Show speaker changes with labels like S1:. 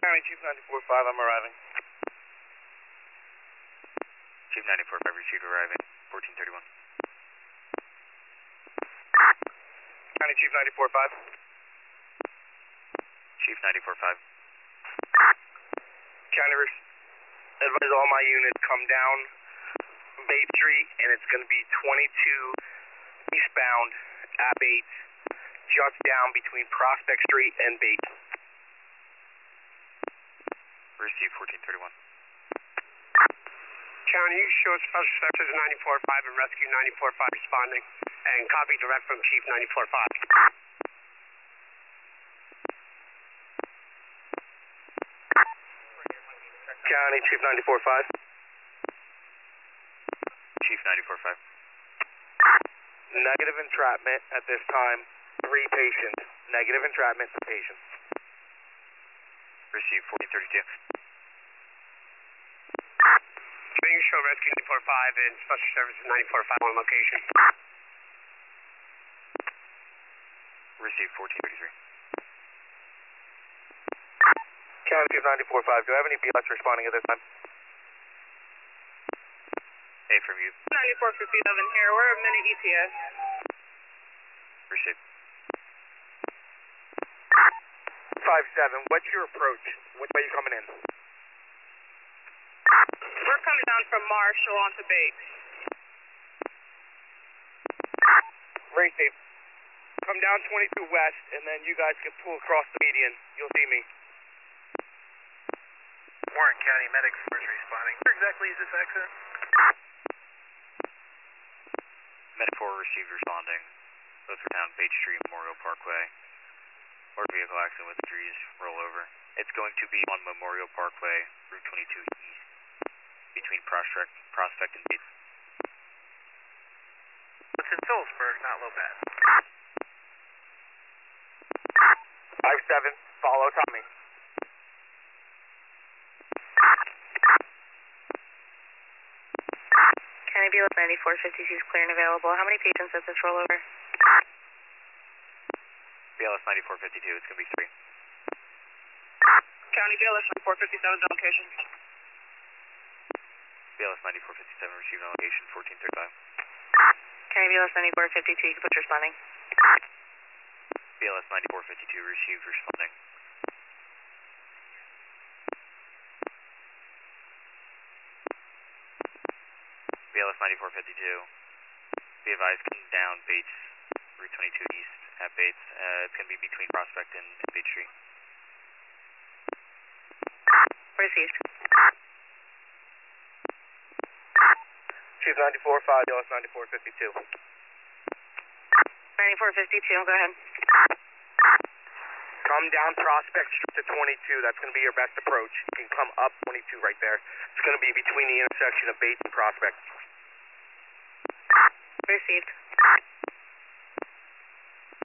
S1: County Chief 94-5, I'm arriving.
S2: Chief 94-5, received arriving, 1431.
S1: County Chief 94-5.
S2: Chief 94-5.
S1: County, advise all my units come down Bay Street, and it's going to be 22 eastbound at Bates, just down between Prospect Street and Bates.
S2: Received 1431.
S3: County, you show Special Services 94-5 and Rescue 94-5 responding, and copy direct from Chief 94-5.
S1: County Chief 94-5.
S2: Chief 94-5.
S1: Negative entrapment at this time. 3 patients. Negative entrapment to patients.
S2: Received 1432.
S3: You show Rescue 94-5 and Special Services 94-5 on location.
S2: Received 1433.
S1: County Chief 94-5, do I have any BLS responding at this time?
S2: A from you.
S4: 9457 here, we're a minute ETA.
S2: Received.
S1: 5-7, what's your approach? Which way are you coming in?
S4: We're coming down from Marshall onto Bates.
S1: Receive. Come down 22 west, and then you guys can pull across the median. You'll see me.
S5: Warren County Medic Force responding. Where exactly is this accident?
S2: Medic 4 received responding. Both are down Bates Street, Memorial Parkway. Motor vehicle accident with injuries, rollover. It's going to be on Memorial Parkway, Route 22 East, between Prospect and Bates.
S5: It's in Phillipsburg, not Lopez.
S1: 5-7, follow Tommy.
S6: County BLS 9452 is clear and available. How many patients at this rollover?
S2: BLS 9452, it's going to be 3.
S4: County BLS 9457 on location.
S2: BLS 9457 received on location, 1435.
S6: County BLS 9452, you can put responding.
S2: BLS 9452 received responding. BLS 9452, be advised, coming down Bates, Route 22 East at Bates. It's going to be between Prospect and Bates Street.
S6: Received.
S1: Chief 94-5, BLS 9452.
S6: 9452, go ahead.
S1: Come down Prospect Street to 22. That's going to be your best approach. You can come up 22 right there. It's going to be between the intersection of Bates and Prospect.
S6: Received.